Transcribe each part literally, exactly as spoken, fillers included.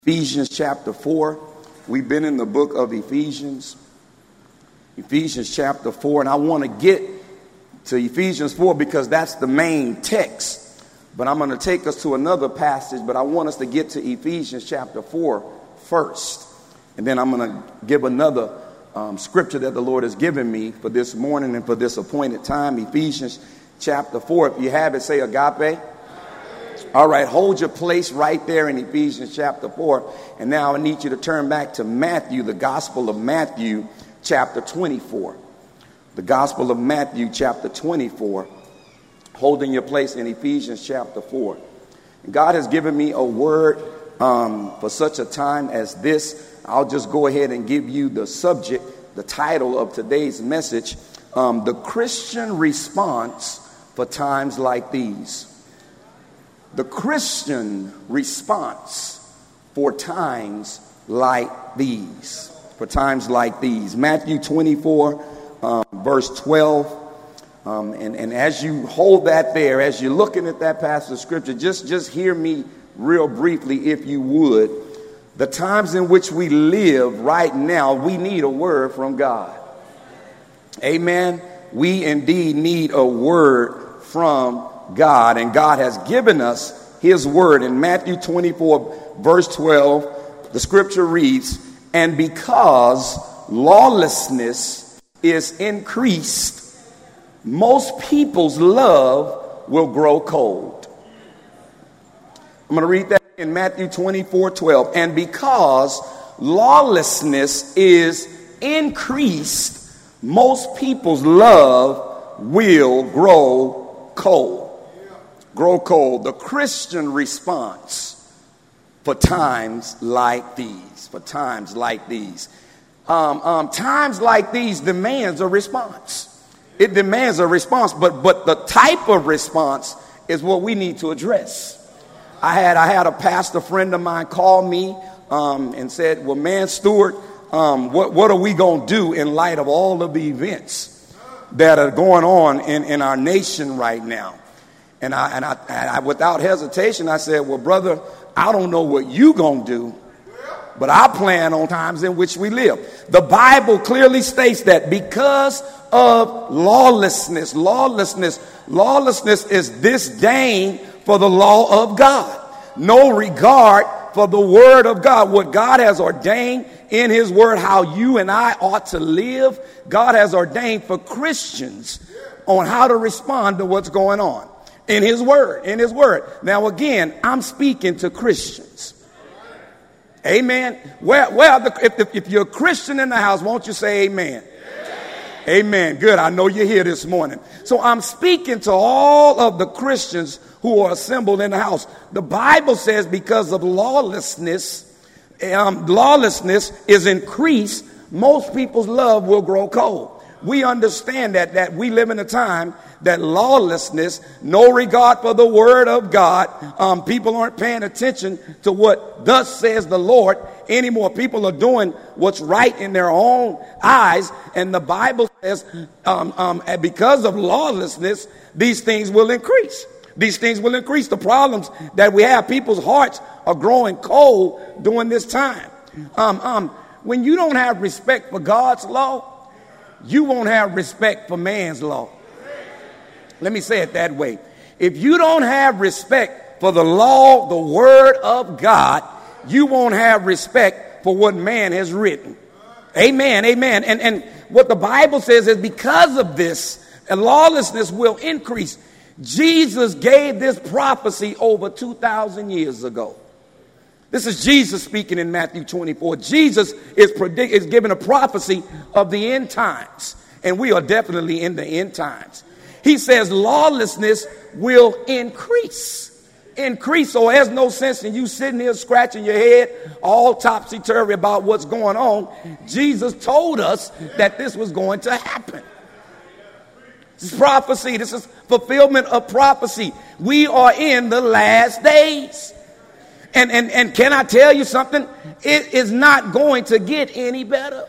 Ephesians chapter four. We've been in the book of Ephesians. Ephesians chapter four. And I want to get to Ephesians four because that's the main text. But I'm going to take us to another passage. But I want us to get to Ephesians chapter four first. And then I'm going to give another um, scripture that the Lord has given me for this morning and for this appointed time. Ephesians chapter four. If you have it, say agape. All right, hold your place right there in Ephesians chapter four. And now I need you to turn back to Matthew, the Gospel of Matthew, chapter twenty-four. The Gospel of Matthew, chapter twenty-four. Holding your place in Ephesians chapter four. And God has given me a word um, for such a time as this. I'll just go ahead and give you the subject, the title of today's message, um, the Christian response for times like these. The Christian response for times like these. For times like these. Matthew twenty-four, um, verse twelve. Um, and, and as you hold that there, as you're looking at that passage of scripture, just, just hear me real briefly, if you would. The times in which we live right now, we need a word from God. Amen. We indeed need a word from God, and God has given us his word. In Matthew twenty-four, verse twelve, the scripture reads, "And because lawlessness is increased, most people's love will grow cold." I'm going to read that in Matthew twenty-four, twelve. "And because lawlessness is increased, most people's love will grow cold." Grow cold. The Christian response for times like these. For times like these. Um, um, times like these demands a response. It demands a response, but but the type of response is what we need to address. I had I had a pastor friend of mine call me um, and said, "Well, man, Stuart, um, what what are we gonna do in light of all of the events that are going on in, in our nation right now?" And I, and I, and I, without hesitation, I said, "Well, brother, I don't know what you gonna do, but I plan on times in which we live." The Bible clearly states that because of lawlessness, lawlessness, lawlessness is disdain for the law of God. No regard for the word of God. What God has ordained in his word, how you and I ought to live, God has ordained for Christians on how to respond to what's going on. In his word, in his word. Now, again, I'm speaking to Christians. Amen. Well, well if, if, if you're a Christian in the house, won't you say amen? Amen. Amen. Good. I know you're here this morning. So I'm speaking to all of the Christians who are assembled in the house. The Bible says because of lawlessness, um, lawlessness is increased, most people's love will grow cold. We understand that, that we live in a time that lawlessness, no regard for the word of God, um, people aren't paying attention to what thus says the Lord anymore. People are doing what's right in their own eyes. And the Bible says um, um, because of lawlessness, these things will increase. These things will increase. The problems that we have, people's hearts are growing cold during this time. Um, um, when you don't have respect for God's law, you won't have respect for man's law. Let me say it that way. If you don't have respect for the law, the word of God, you won't have respect for what man has written. Amen, amen. And, and what the Bible says is because of this, lawlessness will increase. Jesus gave this prophecy over two thousand years ago. This is Jesus speaking in Matthew twenty-four. Jesus is predict is giving a prophecy of the end times. And we are definitely in the end times. He says lawlessness will increase. Increase. So there's no sense in you sitting here scratching your head all topsy-turvy about what's going on. Jesus told us that this was going to happen. This is prophecy. This is fulfillment of prophecy. We are in the last days. And, and, and can I tell you something? It is not going to get any better.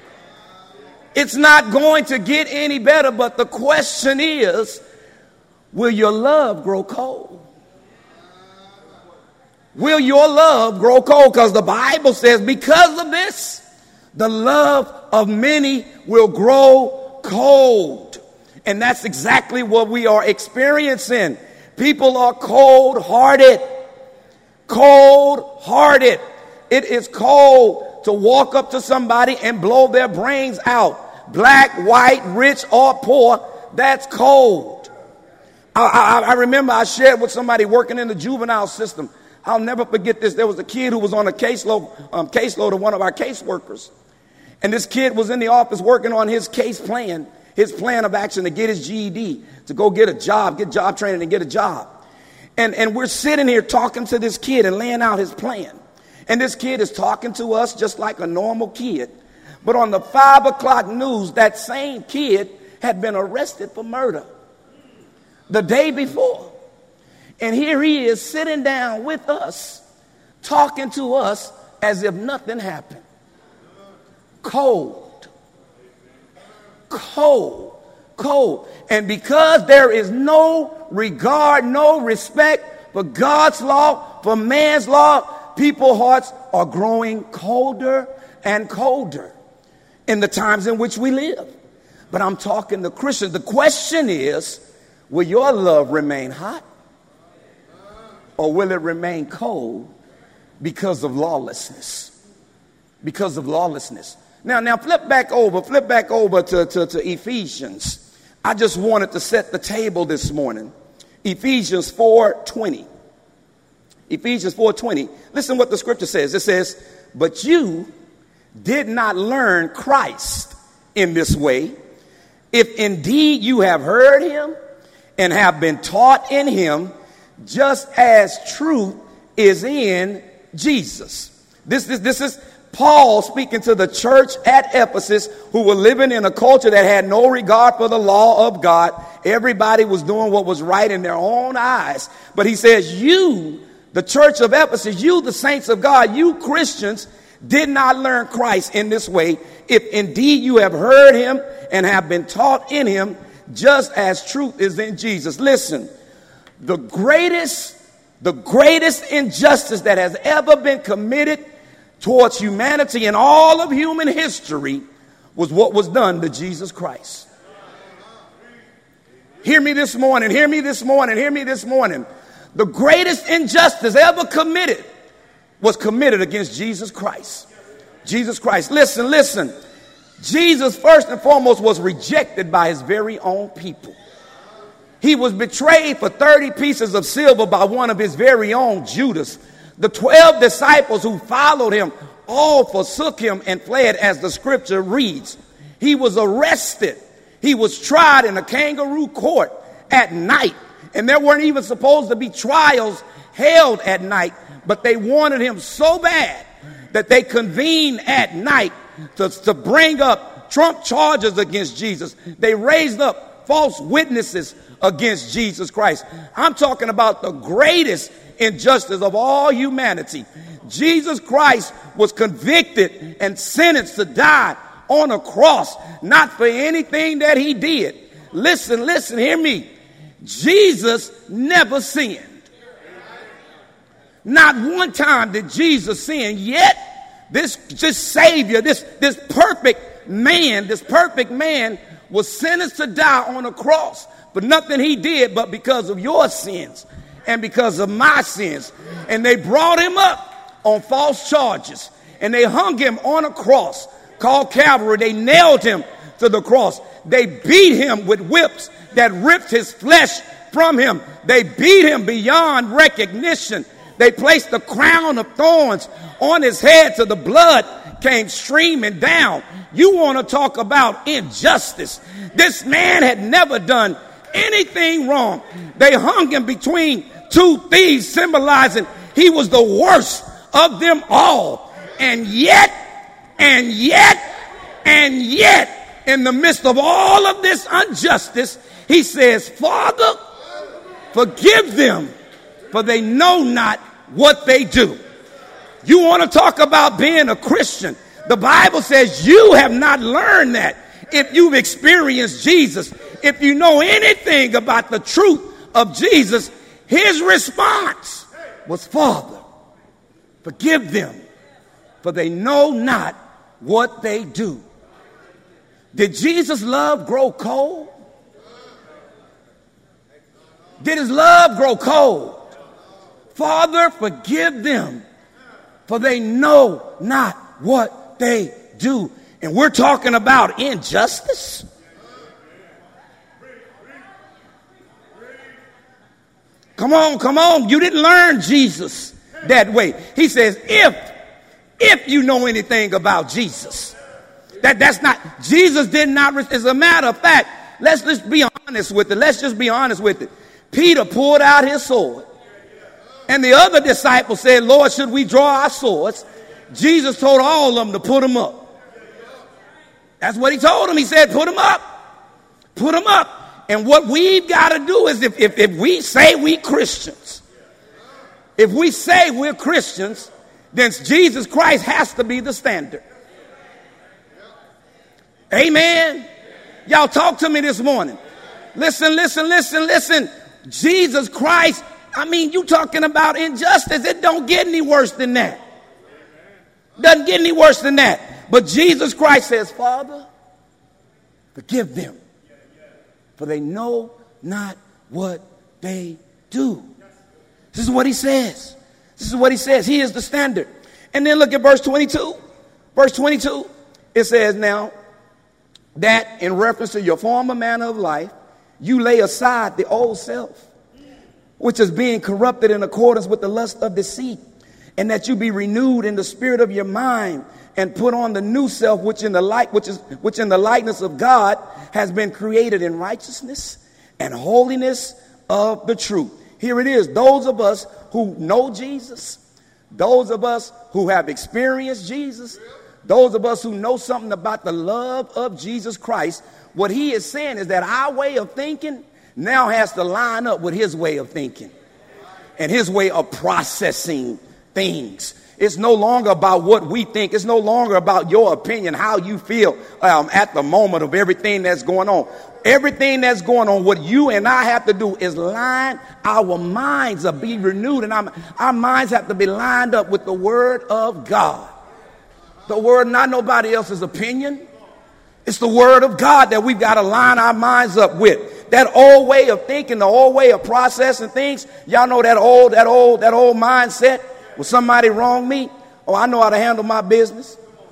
It's not going to get any better. But the question is, will your love grow cold? will your love grow cold? Because the Bible says because of this, the love of many will grow cold. And that's exactly what we are experiencing. People are cold-hearted. Cold-hearted. It is cold to walk up to somebody and blow their brains out. Black, white, rich, or poor, that's cold. I, I, I remember I shared with somebody working in the juvenile system. I'll never forget this. There was a kid who was on a caseload, um, caseload of one of our caseworkers. And this kid was in the office working on his case plan, his plan of action to get his G E D, to go get a job, get job training and get a job. And, and we're sitting here talking to this kid and laying out his plan. And this kid is talking to us just like a normal kid. But on the five o'clock news, that same kid had been arrested for murder the day before. And here he is sitting down with us, talking to us as if nothing happened. Cold. Cold. Cold. And because there is no regard, no respect for God's law, for man's law, people's hearts are growing colder and colder in the times in which we live. But I'm talking to Christians. The question is, will your love remain hot? Or will it remain cold because of lawlessness? Because of lawlessness. Now, now flip back over, flip back over to, to, to Ephesians. I just wanted to set the table this morning. Ephesians four twenty. Ephesians four twenty. Listen what the scripture says. It says, but you did not learn Christ in this way, if indeed you have heard him and have been taught in him, just as truth is in Jesus. This, this, this is Paul speaking to the church at Ephesus, who were living in a culture that had no regard for the law of God. Everybody was doing what was right in their own eyes. But he says, you, the church of Ephesus, you, the saints of God, you Christians, did not learn Christ in this way, if indeed you have heard him and have been taught in him, just as truth is in Jesus. Listen, the greatest, the greatest injustice that has ever been committed towards humanity in all of human history was what was done to Jesus Christ. Hear me this morning, hear me this morning, hear me this morning. The greatest injustice ever committed was committed against Jesus Christ. Jesus Christ. Listen, listen. Jesus, first and foremost, was rejected by his very own people. He was betrayed for thirty pieces of silver by one of his very own, Judas. The twelve disciples who followed him all forsook him and fled, as the scripture reads. He was arrested. He was tried in a kangaroo court at night. And there weren't even supposed to be trials held at night. But they wanted him so bad that they convened at night to, to bring up Trump charges against Jesus. They raised up false witnesses against Jesus Christ. I'm talking about the greatest injustice of all humanity. Jesus Christ was convicted and sentenced to die on a cross, not for anything that he did. Listen, listen, hear me. Jesus never sinned. Not one time did Jesus sin, yet this, this Savior, this, this perfect man, this perfect man was sentenced to die on a cross for nothing he did but because of your sins and because of my sins. And they brought him up on false charges and they hung him on a cross called Calvary. They nailed him to the cross. They beat him with whips that ripped his flesh from him. They beat him beyond recognition. They placed the crown of thorns on his head till the blood came streaming down. You want to talk about injustice? This man had never done anything wrong. They hung him between two thieves, symbolizing he was the worst of them all. And yet, and yet, and yet, in the midst of all of this injustice, he says, Father, forgive them, for they know not what they do. You want to talk about being a Christian? The Bible says you have not learned that. If you've experienced Jesus, if you know anything about the truth of Jesus, his response was, Father, Forgive them, for they know not what they do. Did Jesus' love grow cold? Did his love grow cold? Father, forgive them, for they know not what they do. And we're talking about injustice. Come on, come on. You didn't learn Jesus that way. He says, if, if you know anything about Jesus, that that's not, Jesus did not, as a matter of fact, let's just be honest with it. Let's just be honest with it. Peter pulled out his sword. And the other disciples said, Lord, should we draw our swords? Jesus told all of them to put them up. That's what he told them. He said, put them up. Put them up. And what we've got to do is if, if, if we say we Christians, if we say we're Christians, then Jesus Christ has to be the standard. Amen. Y'all talk to me this morning. Listen, listen, listen, listen. Jesus Christ, I mean, you talking about injustice. It don't get any worse than that. Doesn't get any worse than that. But Jesus Christ says, Father, forgive them, for they know not what they do. This is what he says. This is what he says. He is the standard. And then look at verse twenty-two. Verse twenty-two, it says, now that in reference to your former manner of life, you lay aside the old self, which is being corrupted in accordance with the lust of deceit, and that you be renewed in the spirit of your mind, and put on the new self, which in the light, which is which in the likeness of God has been created in righteousness and holiness of the truth. Here it is. Those of us who know Jesus, those of us who have experienced Jesus, those of us who know something about the love of Jesus Christ, what he is saying is that our way of thinking now has to line up with his way of thinking and his way of processing things. It's no longer about what we think. It's no longer about your opinion, how you feel um, at the moment of everything that's going on. Everything that's going on, what you and I have to do is line our minds up, be renewed, and our, our minds have to be lined up with the word of God. The word, not nobody else's opinion. It's the word of God that we've got to line our minds up with. That old way of thinking, the old way of processing things. Y'all know that old, that old, that old mindset. Will somebody wrong me? Oh, I know how to handle my business.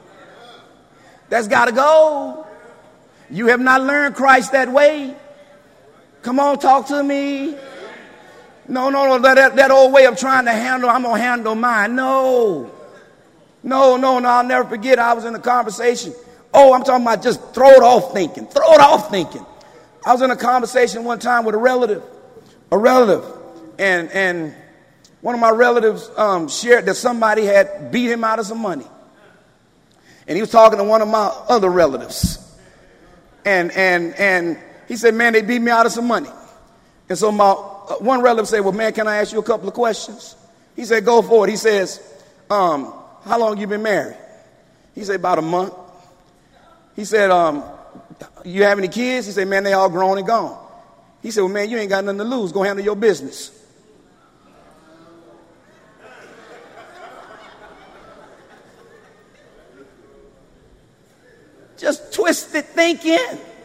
That's got to go. You have not learned Christ that way. Come on, talk to me. No, no, no, that, that old way of trying to handle, I'm going to handle mine. No. No, no, no, I'll never forget. I was in a conversation. Oh, I'm talking about just throw it off thinking. Throw it off thinking. I was in a conversation one time with a relative. A relative. And, and, One of my relatives um, shared that somebody had beat him out of some money. And he was talking to one of my other relatives. And and and he said, man, they beat me out of some money. And so my uh, one relative said, well, man, can I ask you a couple of questions? He said, go for it. He says, um, how long you been married? He said, about a month. He said, um, you have any kids? He said, man, they all grown and gone. He said, well, man, you ain't got nothing to lose. Go handle your business. Just twisted thinking.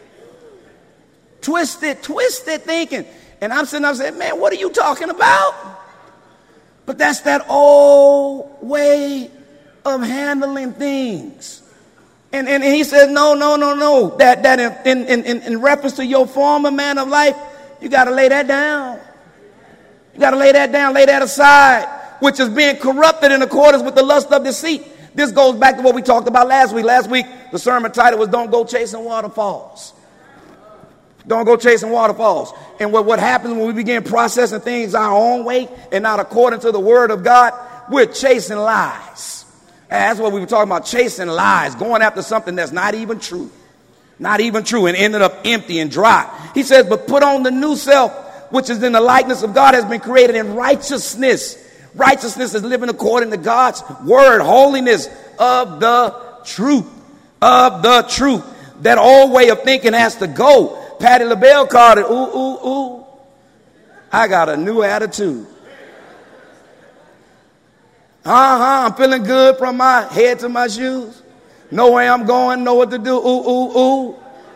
Twisted, twisted thinking. And I'm sitting up saying, man, what are you talking about? But that's that old way of handling things. And, and, and he says, no, no, no, no. That, that in, in, in, in reference to your former man of life, you got to lay that down. You got to lay that down, lay that aside, which is being corrupted in accordance with the lust of deceit. This goes back to what we talked about last week. Last week, the sermon title was Don't Go Chasing Waterfalls. Don't go chasing waterfalls. And what, what happens when we begin processing things our own way and not according to the word of God, we're chasing lies. And that's what we were talking about, chasing lies, going after something that's not even true. Not even true, and ended up empty and dry. He says, but put on the new self, which is in the likeness of God, has been created in righteousness. Righteousness is living according to God's word. Holiness of the truth. Of the truth. That old way of thinking has to go. Patti LaBelle called it, ooh, ooh, ooh. I got a new attitude. Uh-huh, I'm feeling good from my head to my shoes. Know where I'm going, know what to do. Ooh, ooh, ooh.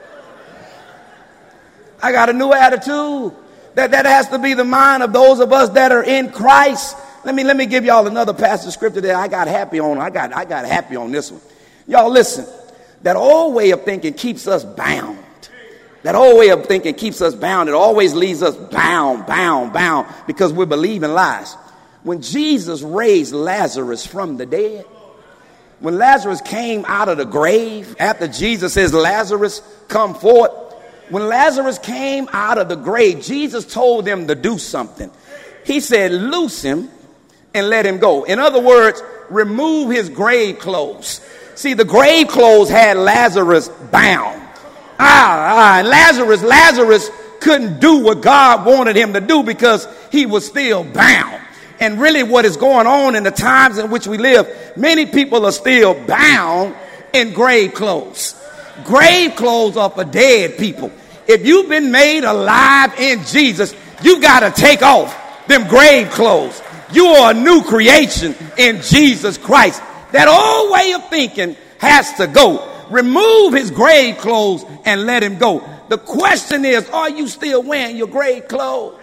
I got a new attitude. That, that has to be the mind of those of us that are in Christ. Let me, let me give y'all another passage of scripture that I got happy on. I got, I got happy on this one. Y'all listen. That old way of thinking keeps us bound. That old way of thinking keeps us bound. It always leaves us bound, bound, bound because we're believing lies. When Jesus raised Lazarus from the dead, when Lazarus came out of the grave, after Jesus says, Lazarus, come forth. When Lazarus came out of the grave, Jesus told them to do something. He said, loose him and let him go. In other words, remove his grave clothes. See, the grave clothes had Lazarus bound. Ah, ah, Lazarus, Lazarus couldn't do what God wanted him to do because he was still bound. And really what is going on in the times in which we live, many people are still bound in grave clothes. Grave clothes are for dead people. If you've been made alive in Jesus, you got to take off them grave clothes. You are a new creation in Jesus Christ. That old way of thinking has to go. Remove his grave clothes and let him go. The question is, are you still wearing your grave clothes?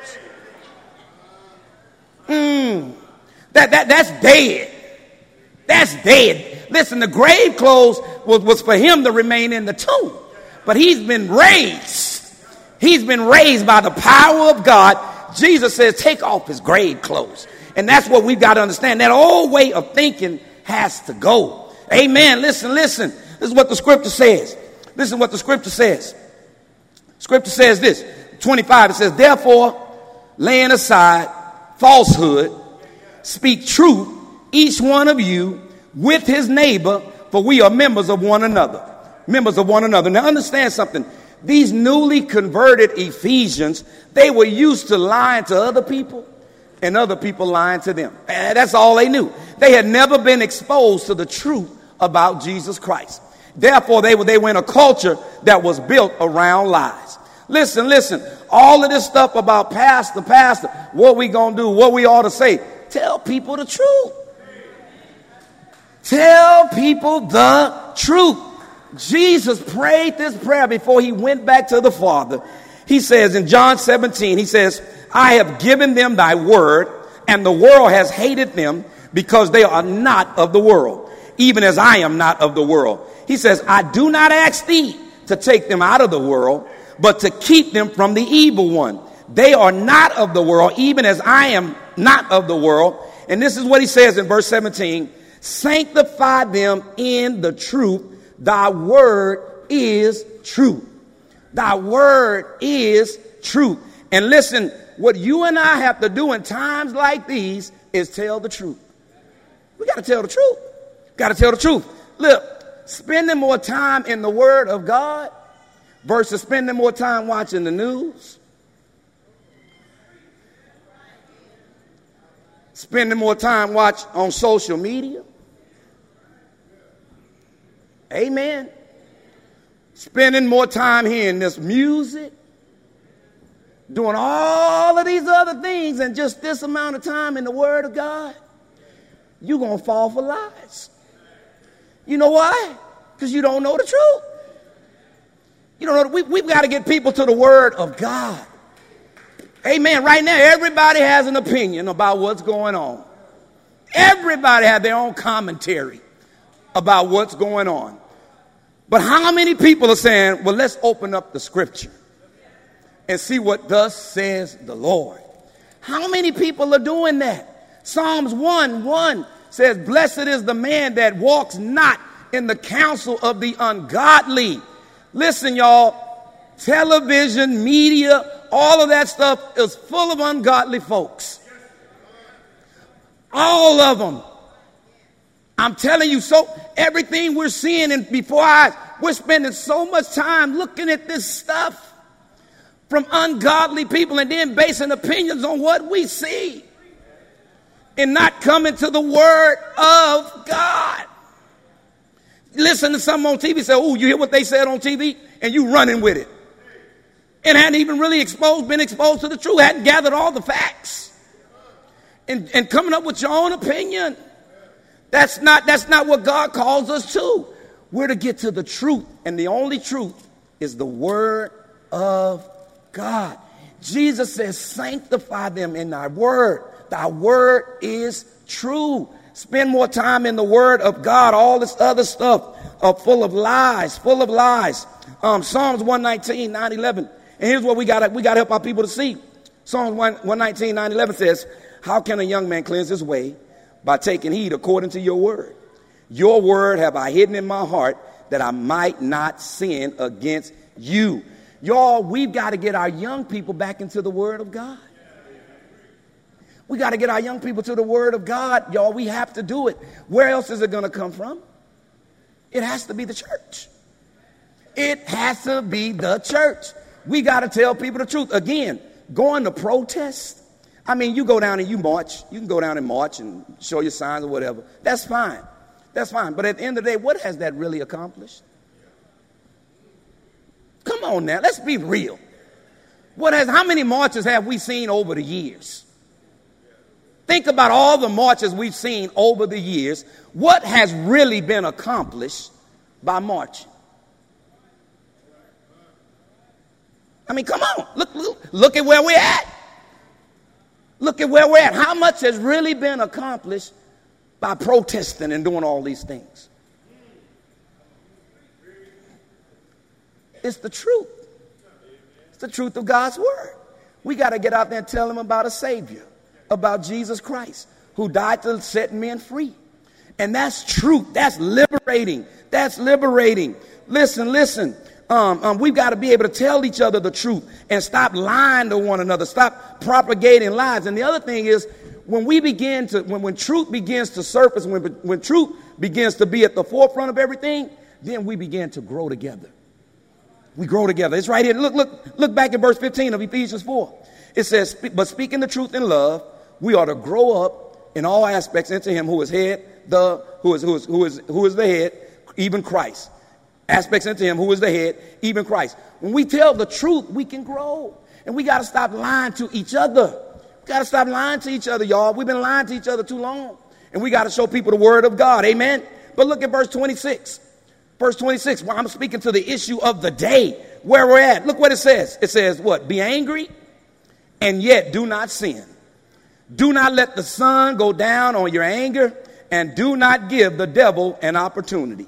Mm, that, that, that's dead. That's dead. Listen, the grave clothes was, was for him to remain in the tomb. But he's been raised. He's been raised by the power of God. Jesus says, take off his grave clothes. And that's what we've got to understand. That old way of thinking has to go. Amen. Listen, listen. This is what the scripture says. Listen what the scripture says. Scripture says this. twenty-five, it says, therefore, laying aside falsehood, speak truth, each one of you with his neighbor, for we are members of one another. Members of one another. Now understand something. These newly converted Ephesians, they were used to lying to other people and other people lying to them. And that's all they knew. They had never been exposed to the truth about Jesus Christ. Therefore, they were, they were in a culture that was built around lies. Listen, listen, all of this stuff about pastor, pastor, what we gonna do, what we ought to say, tell people the truth. Tell people the truth. Jesus prayed this prayer before he went back to the Father. He says in John seventeen, he says, I have given them thy word, and the world has hated them because they are not of the world, even as I am not of the world. He says, I do not ask thee to take them out of the world, but to keep them from the evil one. They are not of the world, even as I am not of the world. And this is what he says in verse seventeen, sanctify them in the truth. Thy word is truth. Thy word is truth. And listen, what you and I have to do in times like these is tell the truth. We got to tell the truth. Got to tell the truth. Look, spending more time in the word of God versus spending more time watching the news. Spending more time watch on social media. Amen. Spending more time hearing this music. Doing all of these other things and just this amount of time in the word of God. You're going to fall for lies. You know why? Because you don't know the truth. You don't know. We, we've got to get people to the word of God. Amen. Right now, everybody has an opinion about what's going on. Everybody has their own commentary about what's going on. But how many people are saying, well, let's open up the scripture and see what thus says the Lord? How many people are doing that? Psalms one one says, blessed is the man that walks not in the counsel of the ungodly. Listen, y'all, television, media, all of that stuff is full of ungodly folks. All of them. I'm telling you, so everything we're seeing and before our eyes, we're spending so much time looking at this stuff from ungodly people and then basing opinions on what we see and not coming to the word of God. Listen to something on T V, say, oh, you hear what they said on T V? And you running with it. And hadn't even really exposed, been exposed to the truth, hadn't gathered all the facts. And, and coming up with your own opinion. That's not, that's not what God calls us to. We're to get to the truth. And the only truth is the word of God. Jesus says, sanctify them in thy word. Thy word is true. Spend more time in the word of God. All this other stuff are full of lies, full of lies. Um, Psalms one nineteen, nine eleven. And here's what we got we got to help our people to see. Psalms one nineteen, nine eleven says, how can a young man cleanse his way? By taking heed according to your word. Your word have I hidden in my heart that I might not sin against you. Y'all, we've got to get our young people back into the word of God. We got to get our young people to the word of God, y'all. We have to do it. Where else is it going to come from? It has to be the church. It has to be the church. We got to tell people the truth. Again, going to protest. I mean, you go down and you march. You can go down and march and show your signs or whatever. That's fine. That's fine. But at the end of the day, what has that really accomplished? Come on now. Let's be real. What has, how many marches have we seen over the years? Think about all the marches we've seen over the years. What has really been accomplished by marching? I mean, come on. Look, look, look at where we're at. Look at where we're at. How much has really been accomplished by protesting and doing all these things? It's the truth. It's the truth of God's word. We got to get out there and tell them about a Savior, about Jesus Christ, who died to set men free. And that's truth. That's liberating. That's liberating. Listen, listen. Um, um, we've got to be able to tell each other the truth and stop lying to one another. Stop propagating lies. And the other thing is, when we begin to, when, when truth begins to surface, when, when truth begins to be at the forefront of everything, then we begin to grow together. We grow together. It's right here. Look, look, look back at verse fifteen of Ephesians four. It says, but speaking the truth in love, we ought to grow up in all aspects into him who is head, the who is who is who is who is the head, even Christ. Aspects into him who is the head, even Christ. When we tell the truth, we can grow. And we got to stop lying to each other. We got to stop lying to each other, y'all. We've been lying to each other too long. And we got to show people the word of God. Amen. But look at verse twenty-six. Verse twenty-six, well, I'm speaking to the issue of the day, where we're at. Look what it says. It says what? Be angry and yet do not sin. Do not let the sun go down on your anger, and do not give the devil an opportunity.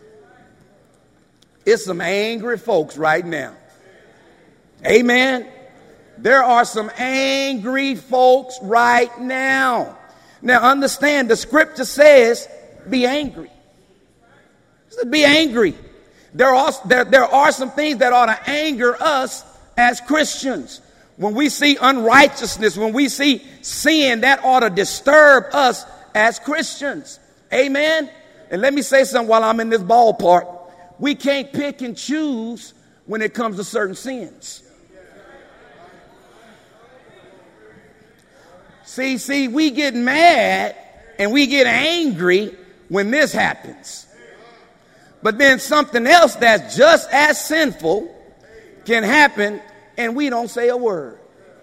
It's some angry folks right now. Amen. There are some angry folks right now. Now understand, the scripture says be angry. It says, be angry. There are, there, there are some things that ought to anger us as Christians. When we see unrighteousness, when we see sin, that ought to disturb us as Christians. Amen. And let me say something while I'm in this ballpark. We can't pick and choose when it comes to certain sins. See, see, we get mad and we get angry when this happens. But then something else that's just as sinful can happen and we don't say a word.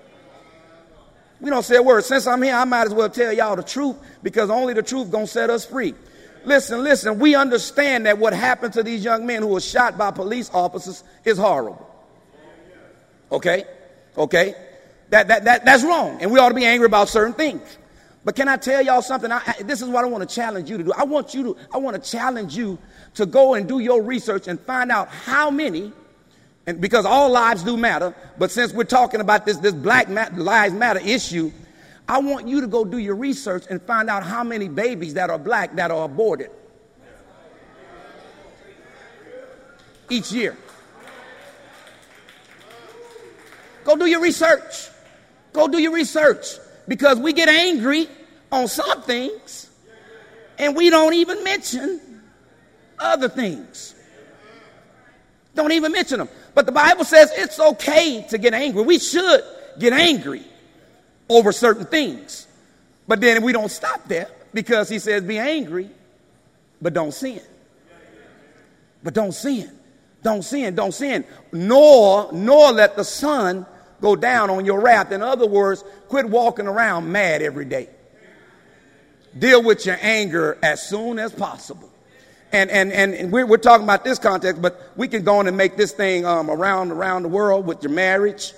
We don't say a word. Since I'm here, I might as well tell y'all the truth, because only the truth gonna set us free. Listen, listen, we understand that what happened to these young men who were shot by police officers is horrible. Okay? Okay? That, that, that, that's wrong. And we ought to be angry about certain things. But can I tell y'all something? I, I, this is what I want to challenge you to do. I want you to, I want to challenge you to go and do your research and find out how many, and because all lives do matter, but since we're talking about this, this Black Lives Matter issue, I want you to go do your research and find out how many babies that are black that are aborted each year. Go do your research. Go do your research. Because we get angry on some things and we don't even mention other things. Don't even mention them. But the Bible says it's okay to get angry. We should get angry over certain things. But then we don't stop there, because he says be angry, but don't sin. But don't sin. Don't sin. Don't sin. Nor, nor let the sun go down on your wrath. In other words, quit walking around mad every day. Deal with your anger as soon as possible. And and and, and we're, we're talking about this context, but we can go on and make this thing um, around around the world with your marriage.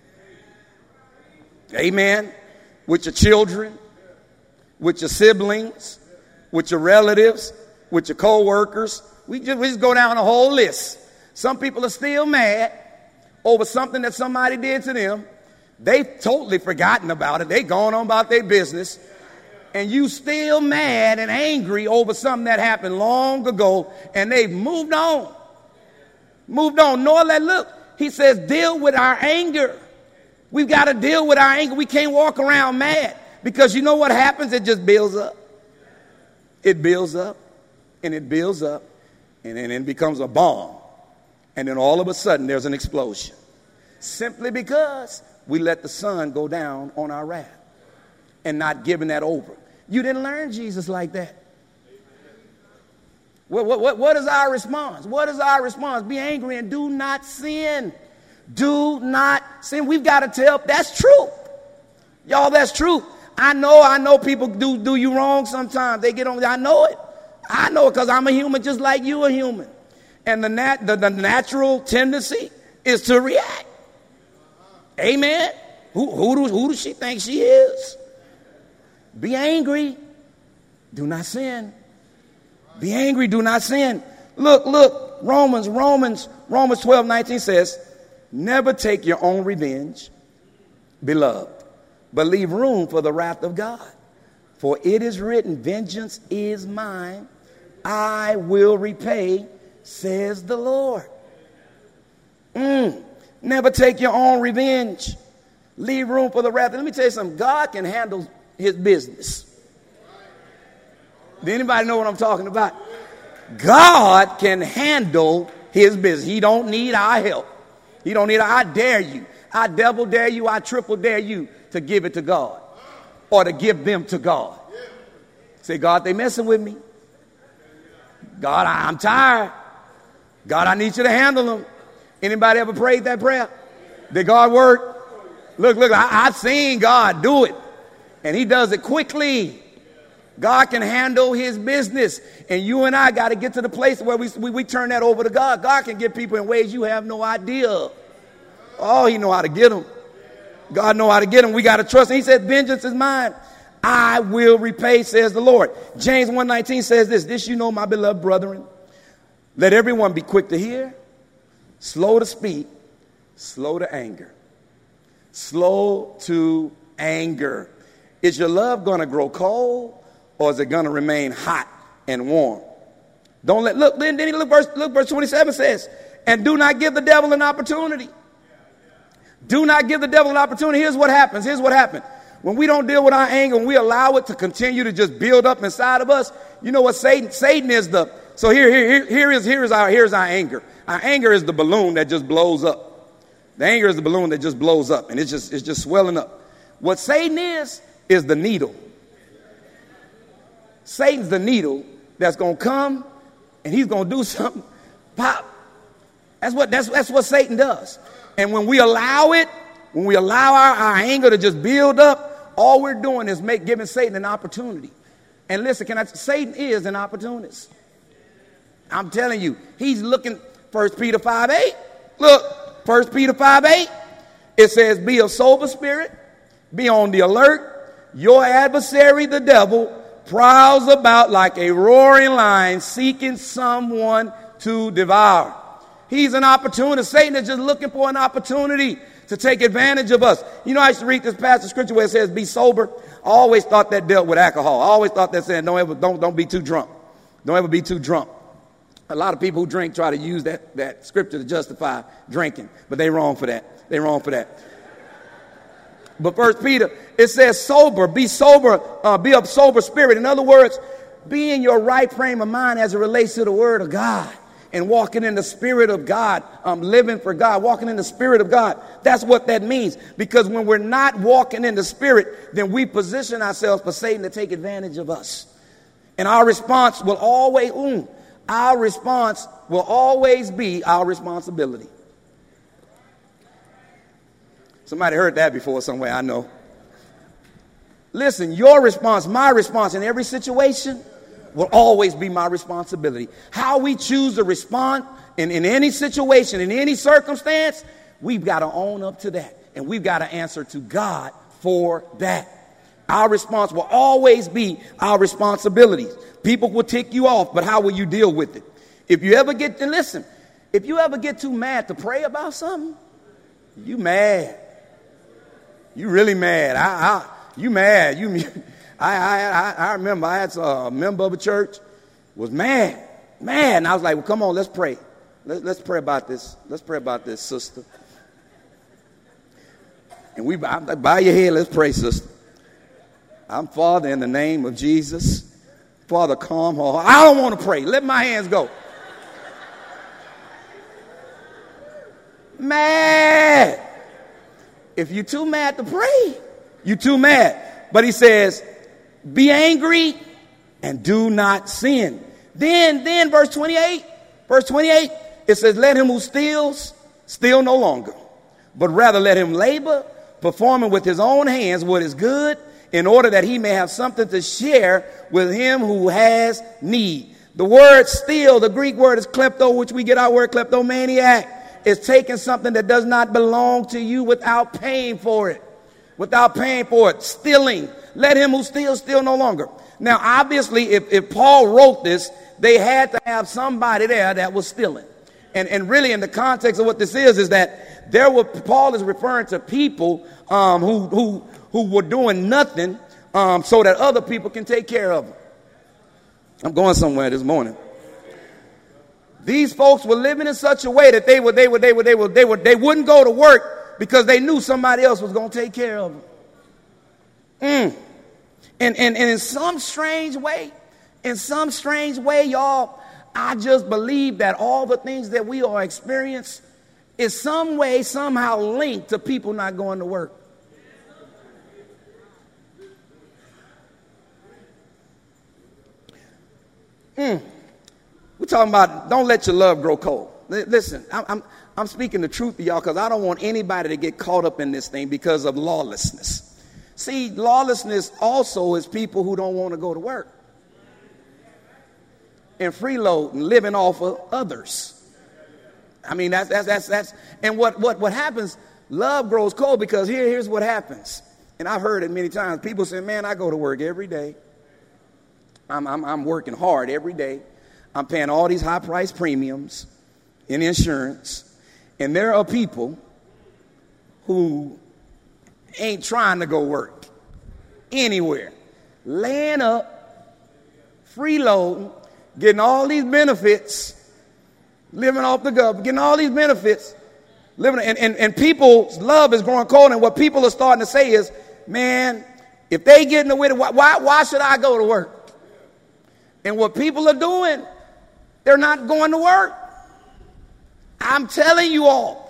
Amen. With your children, with your siblings, with your relatives, with your co-workers. We just, we just go down a whole list. Some people are still mad over something that somebody did to them. They've totally forgotten about it. They gone on about their business. And you still mad and angry over something that happened long ago, and they've moved on. Moved on. Nor let look. He says, deal with our anger. We've got to deal with our anger. We can't walk around mad, because you know what happens? It just builds up. It builds up, and it builds up, and then it becomes a bomb. And then all of a sudden there's an explosion. Simply because we let the sun go down on our wrath and not giving that over. You didn't learn Jesus like that. What, what, what is our response? What is our response? Be angry and do not sin. Do not sin. We've got to tell, that's true. Y'all, that's true. I know, I know people do, do you wrong sometimes. They get on, I know it. I know it because I'm a human just like you are human. And the, nat, the, the natural tendency is to react. Amen. Who, who, do, who does she think she is? Be angry. Do not sin. Be angry. Do not sin. Look, look, Romans, Romans, Romans twelve nineteen says, never take your own revenge, beloved, but leave room for the wrath of God. For it is written, vengeance is mine. I will repay, says the Lord. Mm. Never take your own revenge. Leave room for the wrath. Let me tell you something. God can handle his business. Does anybody know what I'm talking about? God can handle his business. He don't need our help. He don't need our, I dare you. I double dare you. I triple dare you to give it to God, or to give them to God. Say, God, they messing with me. God, I, I'm tired. God, I need you to handle them. Anybody ever prayed that prayer? Did God work? Look, look, I, I've seen God do it. And he does it quickly. God can handle his business. And you and I got to get to the place where we, we, we turn that over to God. God can get people in ways you have no idea. Oh, he know how to get them. God know how to get them. We got to trust him. He said, vengeance is mine. I will repay, says the Lord. James one nineteen says this. This you know, my beloved brethren. Let everyone be quick to hear, slow to speak, slow to anger. Slow to anger. Is your love going to grow cold, or is it going to remain hot and warm? Don't let, look, then, then look, verse, look, verse twenty-seven says, and do not give the devil an opportunity. Do not give the devil an opportunity. Here's what happens. Here's what happens. When we don't deal with our anger, when we allow it to continue to just build up inside of us, you know what Satan, Satan is the, so here, here, here is, here is our, here's our anger. Our anger is the balloon that just blows up. The anger is the balloon that just blows up, and it's just, it's just swelling up. What Satan is, is the needle. Satan's the needle that's going to come, and he's going to do something, pop. That's what, that's, that's what Satan does. And when we allow it, when we allow our, our anger to just build up, all we're doing is make, giving Satan an opportunity. And listen, can I, Satan is an opportunist. I'm telling you, he's looking, First Peter five eight. Look, First Peter five eight. It says, be of sober spirit, be on the alert. Your adversary, the devil, prowls about like a roaring lion, seeking someone to devour. He's an opportunist. Satan is just looking for an opportunity to take advantage of us. You know, I used to read this passage of scripture where it says, be sober. I always thought that dealt with alcohol. I always thought that said, don't ever, don't, don't be too drunk. Don't ever be too drunk. A lot of people who drink try to use that, that scripture to justify drinking, but they wrong for that. They wrong for that. But First Peter, it says sober, be sober, uh, be of sober spirit. In other words, be in your right frame of mind as it relates to the word of God. And walking in the spirit of God, um, living for God, walking in the spirit of God. That's what that means. Because when we're not walking in the spirit, then we position ourselves for Satan to take advantage of us. And our response will always, mm, our response will always be our responsibility. Somebody heard that before somewhere, I know. Listen, your response, my response in every situation will always be my responsibility. How we choose to respond in, in any situation, in any circumstance, we've got to own up to that. And we've got to answer to God for that. Our response will always be our responsibilities. People will tick you off, but how will you deal with it? If you ever get to listen, if you ever get too mad to pray about something, you mad. You really mad. I, I, you mad. You, I, I, I remember I had a member of a church was mad, mad, and I was like, "Well, come on, let's pray. Let, let's pray about this. Let's pray about this, sister." And we I'm like, bow your head. Let's pray, sister. I'm Father in the name of Jesus. Father, calm her. I don't want to pray. Let my hands go. Mad. If you're too mad to pray, you're too mad. But he says, be angry and do not sin. Then, then verse twenty-eight, verse twenty-eight, it says, let him who steals, steal no longer, but rather let him labor, performing with his own hands what is good, in order that he may have something to share with him who has need. The word steal, the Greek word is klepto, which we get our word kleptomaniac. It's taking something that does not belong to you without paying for it. Without paying for it. Stealing. Let him who steals, steal no longer. Now, obviously, if, if Paul wrote this, they had to have somebody there that was stealing. And, and really, in the context of what this is, is that there were, Paul is referring to people um, who, who, who were doing nothing um, so that other people can take care of them. I'm going somewhere this morning. These folks were living in such a way that they would, they would, they would, they would, they would, they wouldn't go to work because they knew somebody else was going to take care of them. Mm. And, and, and in some strange way, in some strange way, y'all, I just believe that all the things that we are experiencing is some way, somehow linked to people not going to work. Mm. We're talking about don't let your love grow cold. L- listen, I'm, I'm, I'm speaking the truth to y'all because I don't want anybody to get caught up in this thing because of lawlessness. See, lawlessness also is people who don't want to go to work and freeloading, living off of others. I mean, that's, that's, that's, that's, and what, what, what happens, love grows cold because here, here's what happens. And I've heard it many times. People say, man, I go to work every day. I'm, I'm, I'm working hard every day. I'm paying all these high-priced premiums in insurance. And there are people who ain't trying to go work anywhere. Laying up, freeloading, getting all these benefits, living off the government, getting all these benefits. living, and, and, and people's love is growing cold. And what people are starting to say is, man, if they get in the way, why, why, why should I go to work? And what people are doing, they're not going to work. I'm telling you all.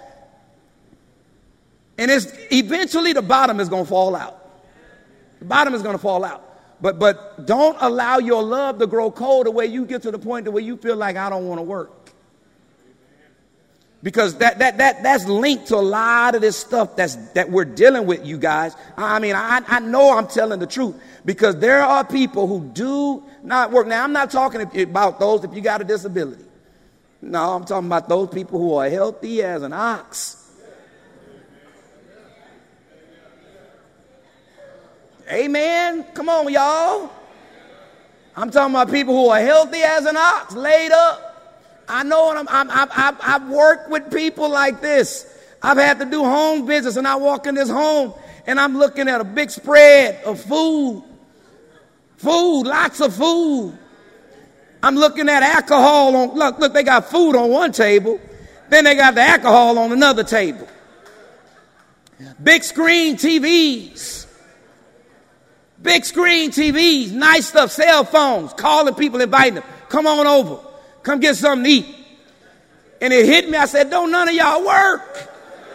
And it's eventually the bottom is going to fall out. The bottom is going to fall out. But but don't allow your love to grow cold the way you get to the point where you feel like I don't want to work. Because that that that that's linked to a lot of this stuff that's that we're dealing with, you guys. I mean, I, I know I'm telling the truth because there are people who do not work. Now, I'm not talking about those if you got a disability. No, I'm talking about those people who are healthy as an ox. Amen. Come on, y'all. I'm talking about people who are healthy as an ox, laid up. I know, and I'm, I'm, I'm, I've, I've worked with people like this. I've had to do home visits, and I walk in this home, and I'm looking at a big spread of food. Food, lots of food. I'm looking at alcohol on, look, look, they got food on one table. Then they got the alcohol on another table. Big screen T Vs. Big screen T Vs, nice stuff, cell phones, calling people, inviting them. Come on over. Come get something to eat. And it hit me. I said, don't none of y'all work.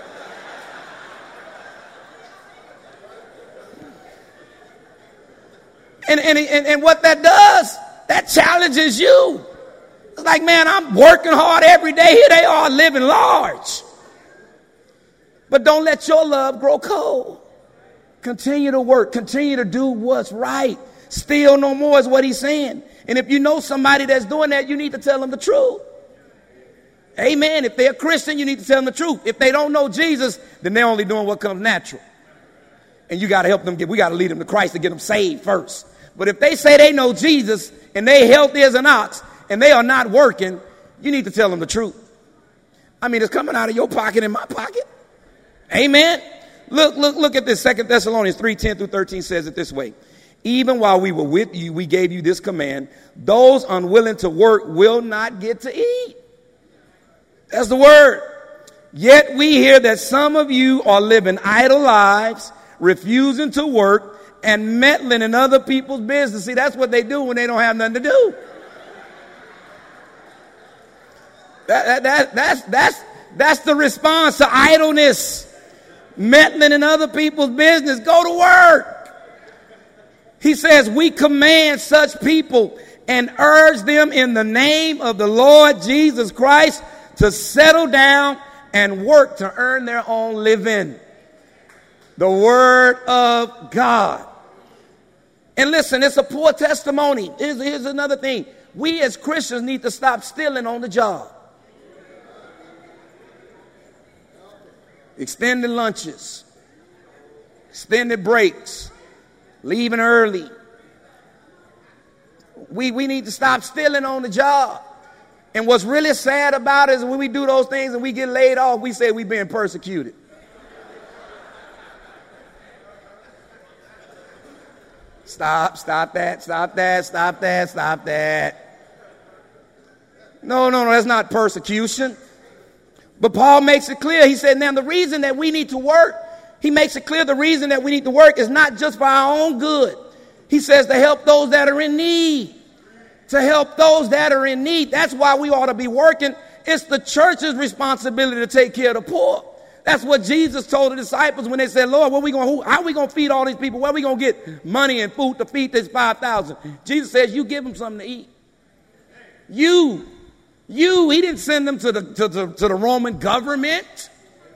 And, and, and, and what that does, that challenges you. It's like, man, I'm working hard every day. Here they are living large. But don't let your love grow cold. Continue to work. Continue to do what's right. Steal no more is what he's saying. And if you know somebody that's doing that, you need to tell them the truth. Amen. If they're a Christian, you need to tell them the truth. If they don't know Jesus, then they're only doing what comes natural. And you got to help them get, we got to lead them to Christ to get them saved first. But if they say they know Jesus and they healthy as an ox and they are not working, you need to tell them the truth. I mean, it's coming out of your pocket and my pocket. Amen. Look, look, look at this. Second Thessalonians three, ten through thirteen says it this way. Even while we were with you, we gave you this command. Those unwilling to work will not get to eat. That's the word. Yet we hear that some of you are living idle lives, refusing to work, and meddling in other people's business. See, that's what they do when they don't have nothing to do. That, that, that, that's, that's, that's the response to idleness. Meddling in other people's business. Go to work. He says, we command such people and urge them in the name of the Lord Jesus Christ to settle down and work to earn their own living. The word of God. And listen, it's a poor testimony. Here's, here's another thing. We as Christians need to stop stealing on the job. Extended lunches, extended breaks, leaving early. We, we need to stop stealing on the job. And what's really sad about it is when we do those things and we get laid off, we say we're being persecuted. Stop, stop that, stop that, stop that, stop that. No, no, no, that's not persecution. But Paul makes it clear. He said, now the reason that we need to work, he makes it clear the reason that we need to work is not just for our own good. He says to help those that are in need. To help those that are in need. That's why we ought to be working. It's the church's responsibility to take care of the poor. That's what Jesus told the disciples when they said, Lord, what we gonna, how are we going to feed all these people? Where are we going to get money and food to feed this five thousand? Jesus says, you give them something to eat. You. You, he didn't send them to the, to, the, to the Roman government.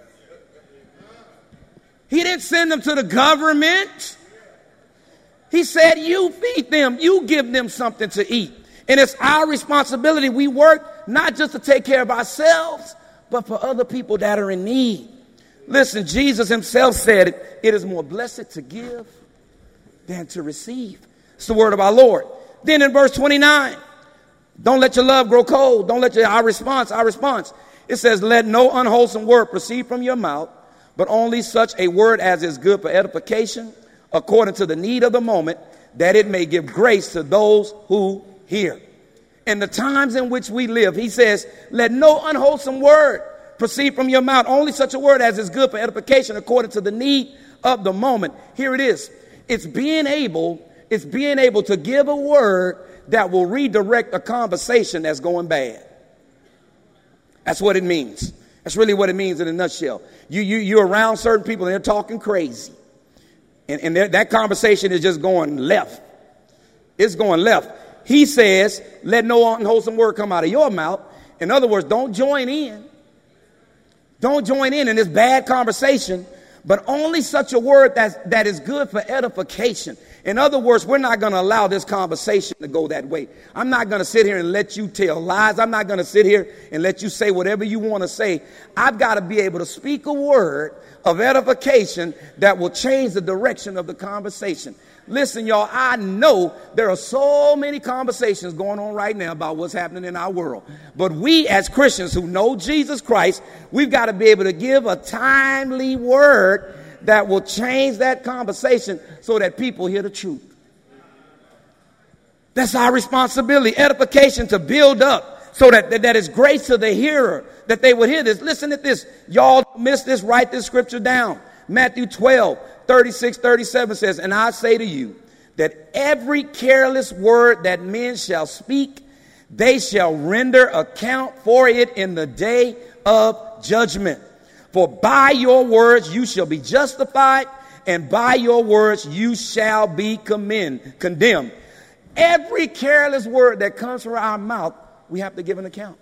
He didn't send them to the government. He said, you feed them. You give them something to eat. And it's our responsibility. We work not just to take care of ourselves, but for other people that are in need. Listen, Jesus himself said it. It is more blessed to give than to receive. It's the word of our Lord. Then in verse twenty-nine. Don't let your love grow cold. Don't let your, our response, our response. It says, let no unwholesome word proceed from your mouth, but only such a word as is good for edification, according to the need of the moment, that it may give grace to those who hear. In the times in which we live, he says, let no unwholesome word proceed from your mouth, only such a word as is good for edification, according to the need of the moment. Here it is. It's being able, it's being able to give a word that will redirect a conversation that's going bad. That's what it means. That's really what it means in a nutshell. You, you, you're around certain people and they're talking crazy. And, and that conversation is just going left. It's going left. He says, let no unwholesome word come out of your mouth. In other words, don't join in. Don't join in in this bad conversation, but only such a word that's, that is good for edification. In other words, we're not going to allow this conversation to go that way. I'm not going to sit here and let you tell lies. I'm not going to sit here and let you say whatever you want to say. I've got to be able to speak a word of edification that will change the direction of the conversation. Listen, y'all, I know there are so many conversations going on right now about what's happening in our world. But we as Christians who know Jesus Christ, we've got to be able to give a timely word that will change that conversation so that people hear the truth. That's our responsibility. Edification to build up so that, that, that is grace to the hearer, that they would hear this. Listen to this. Y'all miss this. Write this scripture down. Matthew twelve, thirty-six, thirty-seven says, and I say to you that every careless word that men shall speak, they shall render account for it in the day of judgment. For by your words you shall be justified, and by your words you shall be commend, condemned. Every careless word that comes from our mouth, we have to give an account.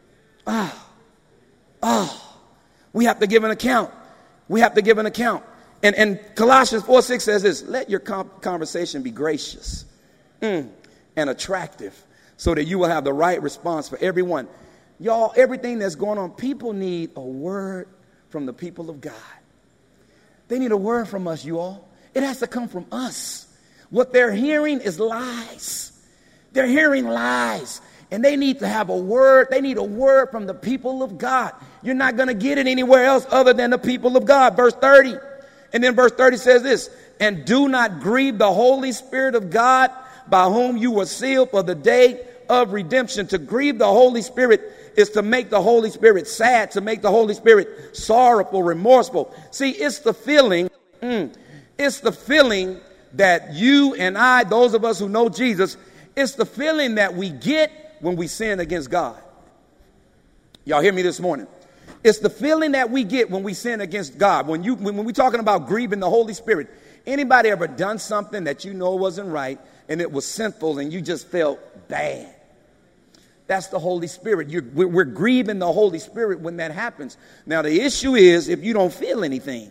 Ah, ah, we have to give an account. We have to give an account. And, and Colossians four six says this, let your com- conversation be gracious mm, and attractive so that you will have the right response for everyone. Y'all, everything that's going on, people need a word from the people of God. They need a word from us, you all. It has to come from us. What they're hearing is lies. They're hearing lies. And they need to have a word. They need a word from the people of God. You're not going to get it anywhere else other than the people of God. Verse thirty. And then verse thirty says this, and do not grieve the Holy Spirit of God, by whom you were sealed for the day of redemption. To grieve the Holy Spirit is to make the Holy Spirit sad, to make the Holy Spirit sorrowful, remorseful. See, it's the feeling, mm, it's the feeling that you and I, those of us who know Jesus, it's the feeling that we get when we sin against God. Y'all hear me this morning? It's the feeling that we get when we sin against God. When you, when we're talking about grieving the Holy Spirit, anybody ever done something that you know wasn't right and it was sinful and you just felt bad? That's the Holy Spirit. You're, we're, we're grieving the Holy Spirit when that happens. Now, the issue is if you don't feel anything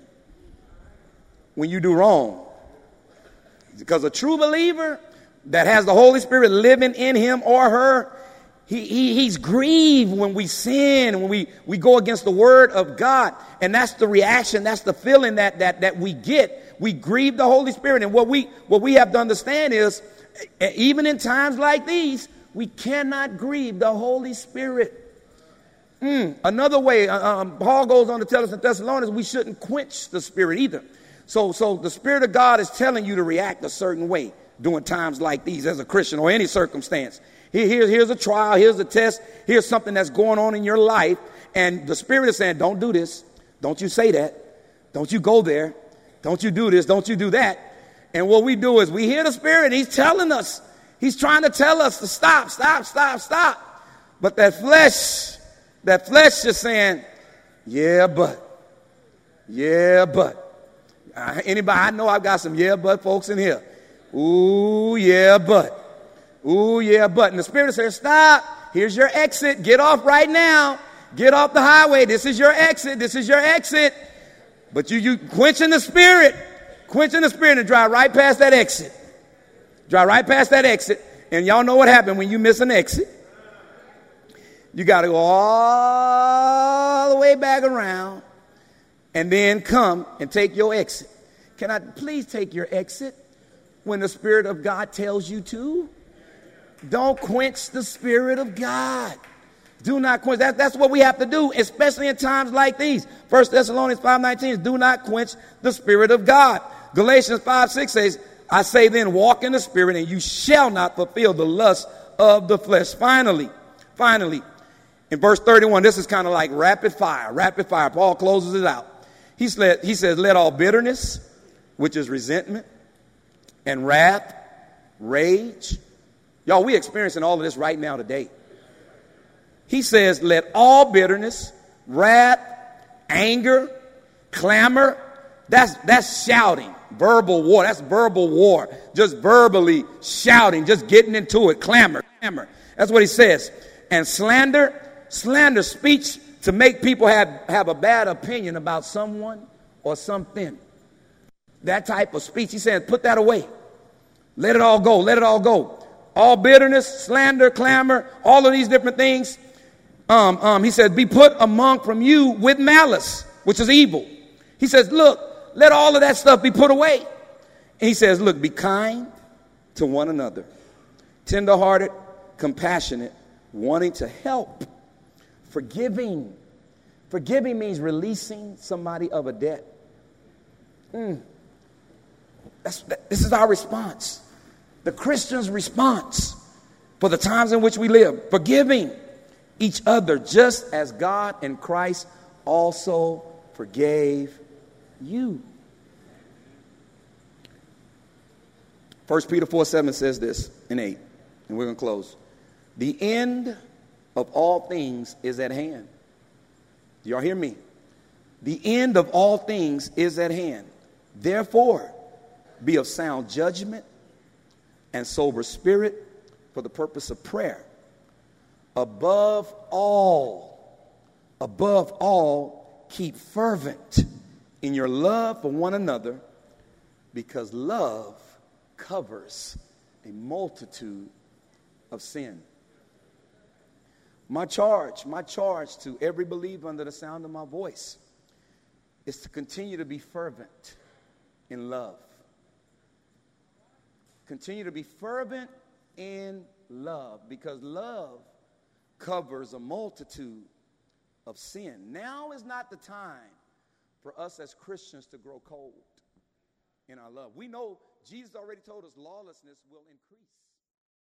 when you do wrong. Because a true believer that has the Holy Spirit living in him or her, he, he he's grieved when we sin, when we, we go against the word of God. And that's the reaction, that's the feeling that, that, that we get. We grieve the Holy Spirit. And what we, what we have to understand is, even in times like these, we cannot grieve the Holy Spirit. Mm. Another way, um, Paul goes on to tell us in Thessalonians, we shouldn't quench the Spirit either. So, so the Spirit of God is telling you to react a certain way during times like these as a Christian or any circumstance. Here, here's, here's a trial, here's a test, here's something that's going on in your life. And the Spirit is saying, don't do this. Don't you say that. Don't you go there. Don't you do this. Don't you do that. And what we do is we hear the Spirit. He's telling us. He's trying to tell us to stop, stop, stop, stop. But that flesh, that flesh is saying, yeah, but, yeah, but. Uh, anybody, I know I've got some yeah, but folks in here. Ooh, yeah, but. Ooh, yeah, but. And the Spirit says, stop. Here's your exit. Get off right now. Get off the highway. This is your exit. This is your exit. But you, you quenching the Spirit. Quenching the Spirit and drive right past that exit. Drive right past that exit. And y'all know what happened when you miss an exit. You got to go all the way back around and then come and take your exit. Can I please take your exit when the Spirit of God tells you to? Don't quench the Spirit of God. Do not quench. That, that's what we have to do, especially in times like these. First Thessalonians five nineteen, do not quench the Spirit of God. Galatians five six says, I say then, walk in the Spirit, and you shall not fulfill the lust of the flesh. Finally, finally, in verse thirty-one, this is kind of like rapid fire, rapid fire. Paul closes it out. He, said, he says, let all bitterness, which is resentment, and wrath, rage. Y'all, we're experiencing all of this right now today. He says, let all bitterness, wrath, anger, clamor, that's, that's shouting. Verbal war. That's verbal war. Just verbally shouting, just getting into it. Clamor, clamor. That's what he says. And slander, slander, speech to make people have, have a bad opinion about someone or something. That type of speech. He says, put that away. Let it all go. Let it all go. All bitterness, slander, clamor, all of these different things. Um, um, he says, be put among from you with malice, which is evil. He says, look, let all of that stuff be put away. And he says, look, be kind to one another, tenderhearted, compassionate, wanting to help, forgiving. Forgiving means releasing somebody of a debt. Mm. That's, that, this is our response. The Christian's response for the times in which we live. Forgiving each other just as God and Christ also forgave you. First Peter four seven says this in eight, and we're going to close. The end of all things is at hand. Do y'all hear me? The end of all things is at hand. Therefore, be of sound judgment and sober spirit for the purpose of prayer. Above all, above all, keep fervent in your love for one another, because love covers a multitude of sin. My charge, my charge to every believer under the sound of my voice is to continue to be fervent in love. Continue to be fervent in love, because love covers a multitude of sin. Now is not the time for us as Christians to grow cold in our love. We know Jesus already told us lawlessness will increase.